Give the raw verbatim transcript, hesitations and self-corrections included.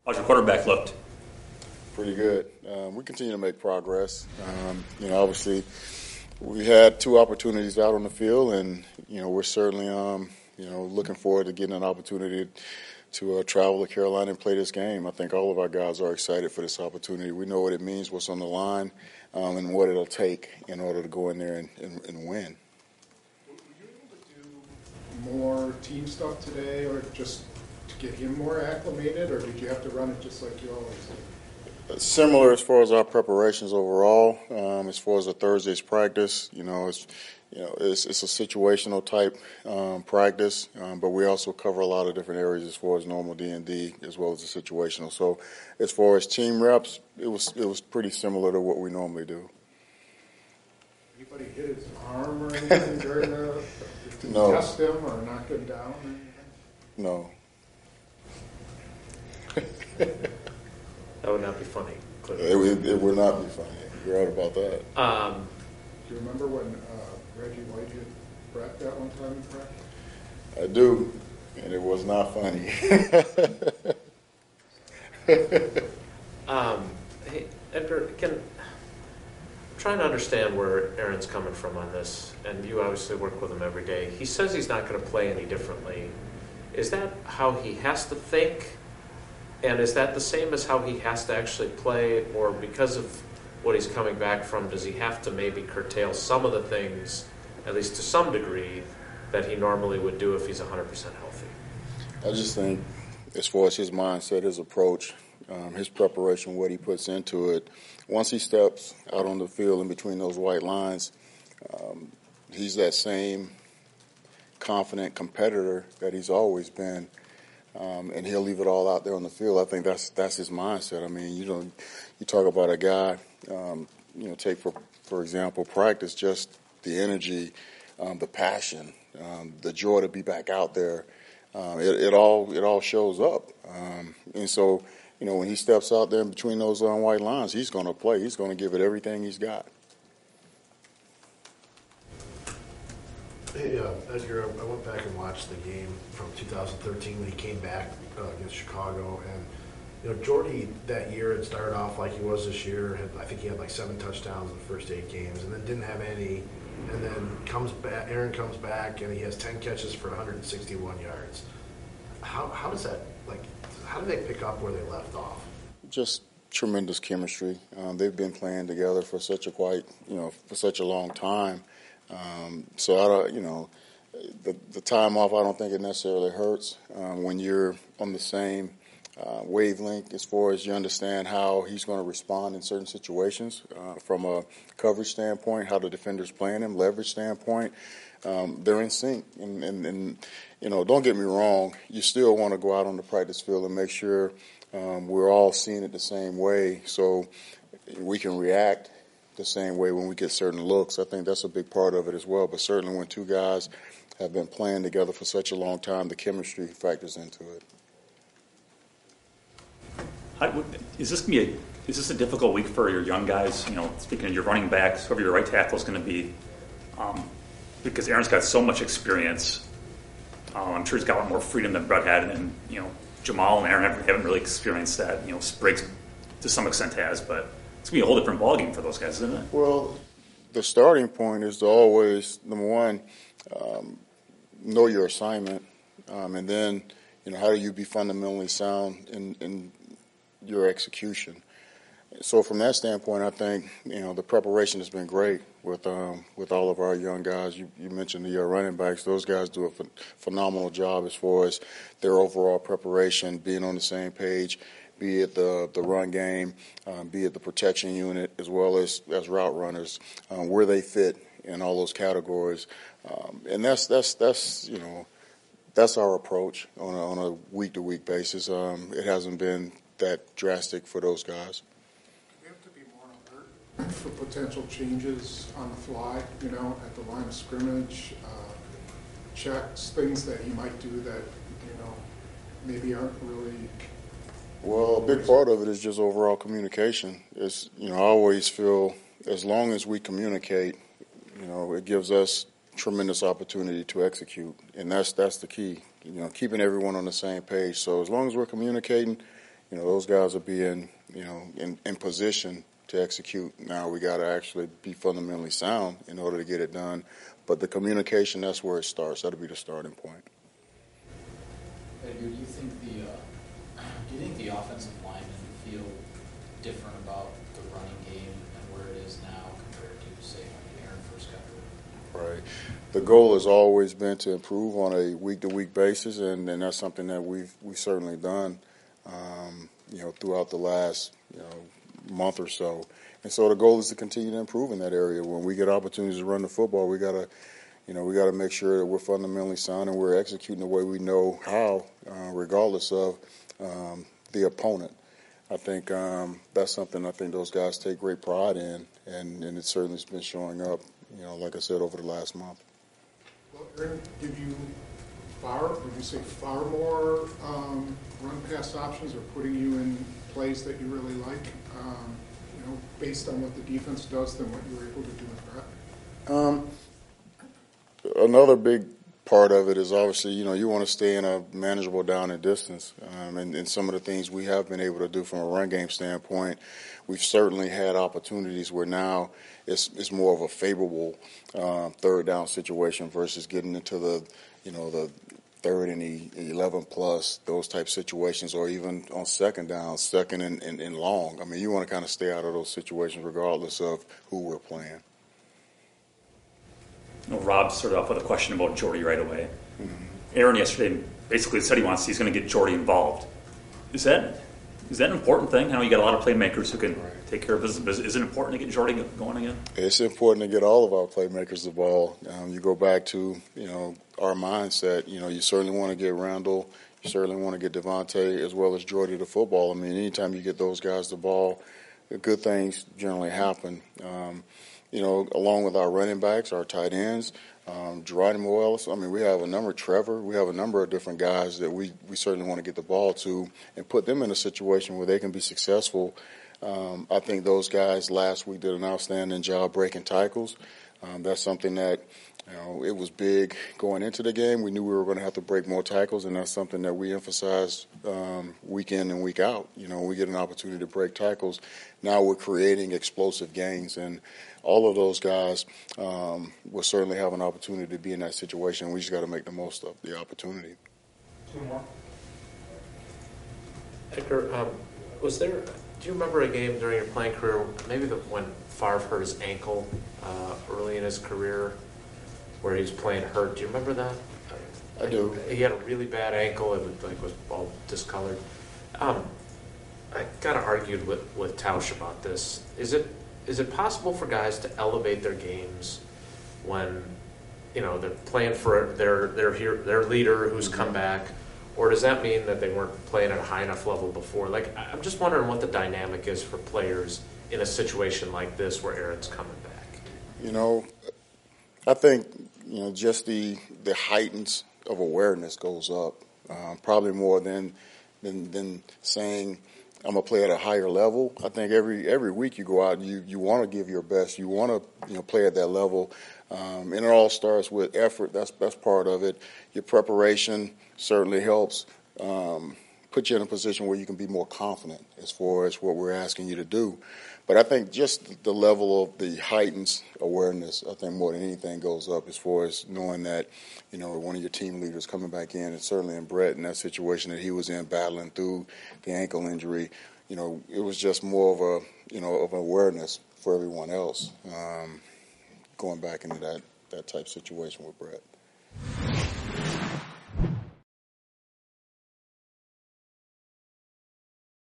How's your quarterback looked? Pretty good. Um, we continue to make progress. Um, you know, obviously, we had two opportunities out on the field, and you know, we're certainly, um, you know, looking forward to getting an opportunity to uh, travel to Carolina and play this game. I think all of our guys are excited for this opportunity. We know what it means, what's on the line, um, and what it'll take in order to go in there and, and, and win. Were you able to do more team stuff today, or just to get him more acclimated, or did you have to run it just like you always do? Similar as far as our preparations overall. Um, as far as the Thursday's practice, you know, it's you know it's, it's a situational type um, practice, um, but we also cover a lot of different areas as far as normal D and D as well as the situational. So, as far as team reps, it was it was pretty similar to what we normally do. Anybody hit his arm or anything during the to no. test him or knock him down or anything? No. That would not be funny. It, it, it would not be funny. You're right about that. Um, Do you remember when uh, Reggie White hit Brett that one time in practice? I do, and it was not funny. um, hey, Edgar, can I'm trying to understand where Aaron's coming from on this, and you obviously work with him every day. He says he's not going to play any differently. Is that how he has to think? And is that the same as how he has to actually play, or because of what he's coming back from, does he have to maybe curtail some of the things, at least to some degree, that he normally would do if he's one hundred percent healthy? I just think as far as his mindset, his approach, um, his preparation, what he puts into it, once he steps out on the field in between those white lines, um, he's that same confident competitor that he's always been. Um, and he'll leave it all out there on the field. I think that's that's his mindset. I mean, you know, you talk about a guy, um, you know, take for for example, practice, just the energy, um, the passion, um, the joy to be back out there. Um, it, it all it all shows up. Um, and so, you know, when he steps out there in between those um, white lines, he's going to play. He's going to give it everything he's got. Hey, uh, Edgar, I went back and watched the game from two thousand thirteen when he came back uh, against Chicago, and you know Jordy that year had started off like he was this year. Had, I think he had like seven touchdowns in the first eight games, and then didn't have any. And then comes back, Aaron comes back, and he has ten catches for one hundred sixty-one yards. How how does that like? How do they pick up where they left off? Just tremendous chemistry. Um, they've been playing together for such a quite you know for such a long time. Um, so I don't, you know, the the time off. I don't think it necessarily hurts um, when you're on the same uh, wavelength as far as you understand how he's going to respond in certain situations uh, from a coverage standpoint, how the defender's playing him, leverage standpoint. Um, they're in sync, and, and, and you know, don't get me wrong. You still want to go out on the practice field and make sure um, we're all seeing it the same way, so we can react the same way when we get certain looks. I think that's a big part of it as well. But certainly when two guys have been playing together for such a long time, the chemistry factors into it. How, is this gonna be a, is this a difficult week for your young guys? You know, speaking of your running backs, whoever your right tackle is going to be, um, because Aaron's got so much experience. Uh, I'm sure he's got a lot more freedom than Brett had, and you know, Jamal and Aaron haven't, haven't really experienced that. You know, Spriggs to some extent has, but it's going to be a whole different ballgame for those guys, isn't it? Well, the starting point is to always, number one, um, know your assignment, um, and then, you know, how do you be fundamentally sound in, in your execution? So from that standpoint, I think, you know, the preparation has been great with um, with all of our young guys. You, you mentioned the uh, running backs. Those guys do a ph- phenomenal job as far as their overall preparation, being on the same page, be it the, the run game, um, be it the protection unit, as well as, as route runners, um, where they fit in all those categories. Um, and that's, that's, that's, you know, that's our approach on a, on a week-to-week basis. Um, it hasn't been that drastic for those guys. Do we have to be more alert for potential changes on the fly, you know, at the line of scrimmage, uh, checks, things that he might do that, you know, maybe aren't really... Well, a big part of it is just overall communication. It's, you know, I always feel as long as we communicate, you know, it gives us tremendous opportunity to execute, and that's that's the key. You know, keeping everyone on the same page. So as long as we're communicating, you know, those guys will be in, you know, in, in position to execute. Now we got to actually be fundamentally sound in order to get it done. But the communication, that's where it starts. That'll be the starting point. Edgar, do you think the uh, do you think the offensive linemen feel different about the running game and where it is now compared to, say, when Aaron first got there? Right. The goal has always been to improve on a week-to-week basis, and, and that's something that we've we've certainly done, um, you know, throughout the last you know month or so. And so the goal is to continue to improve in that area. When we get opportunities to run the football, we gotta, you know, we gotta make sure that we're fundamentally sound and we're executing the way we know how, uh, regardless of um, the opponent. I think um, that's something I think those guys take great pride in, and, and it certainly has been showing up, you know, like I said, over the last month. Well, Aaron, give you far, would you say far more um, run-pass options, or putting you in plays that you really like, um, you know, based on what the defense does than what you were able to do with Brett? Um, another big part of it is obviously, you know, you want to stay in a manageable down and distance. Um, and, and some of the things we have been able to do from a run game standpoint, we've certainly had opportunities where now it's, it's more of a favorable uh, third down situation versus getting into the, you know, the third and eleven plus, those type situations, or even on second down, second and, and, and long. I mean, you want to kind of stay out of those situations regardless of who we're playing. You know, Rob started off with a question about Jordy right away. Mm-hmm. Aaron yesterday basically said he wants he's going to get Jordy involved. Is that is that an important thing? How you got a lot of playmakers who can right. take care of business. Is it important to get Jordy going again? It's important to get all of our playmakers the ball. Um, you go back to, you know, our mindset. You know, you certainly want to get Randall. You certainly want to get Devontae as well as Jordy the football. I mean, anytime you get those guys the ball, good things generally happen. Um, you know, along with our running backs, our tight ends, um, Geronimo Ellis. I mean, we have a number, Trevor, we have a number of different guys that we, we certainly want to get the ball to and put them in a situation where they can be successful. Um, I think those guys last week did an outstanding job breaking tackles. Um, that's something that, you know, it was big going into the game. We knew we were going to have to break more tackles, and that's something that we emphasize um, week in and week out. You know, we get an opportunity to break tackles. Now we're creating explosive gains, and all of those guys um, will certainly have an opportunity to be in that situation. We just got to make the most of the opportunity. Two more. Edgar, um, was there? Do you remember a game during your playing career, maybe the, when Favre hurt his ankle uh, early in his career, where he was playing hurt? Do you remember that? I do. He had a really bad ankle. It was, like was all discolored. Um, I kind of argued with with Tausch about this. Is it is it possible for guys to elevate their games when, you know, they're playing for their their their leader who's Mm-hmm. come back? Or does that mean that they weren't playing at a high enough level before? Like, I'm just wondering what the dynamic is for players in a situation like this where Aaron's coming back. You know, I think, you know, just the the heightened of awareness goes up, uh, probably more than, than than saying I'm gonna play at a higher level. I think every every week you go out, and you you want to give your best. You want to, you know, play at that level, um, and it all starts with effort. That's that's part of it. Your preparation certainly helps um, put you in a position where you can be more confident as far as what we're asking you to do. But I think just the level of the heightened awareness, I think more than anything goes up as far as knowing that, you know, one of your team leaders coming back in, and certainly in Brett in that situation that he was in battling through the ankle injury, you know, it was just more of a, you know, of awareness for everyone else um, going back into that, that type situation with Brett.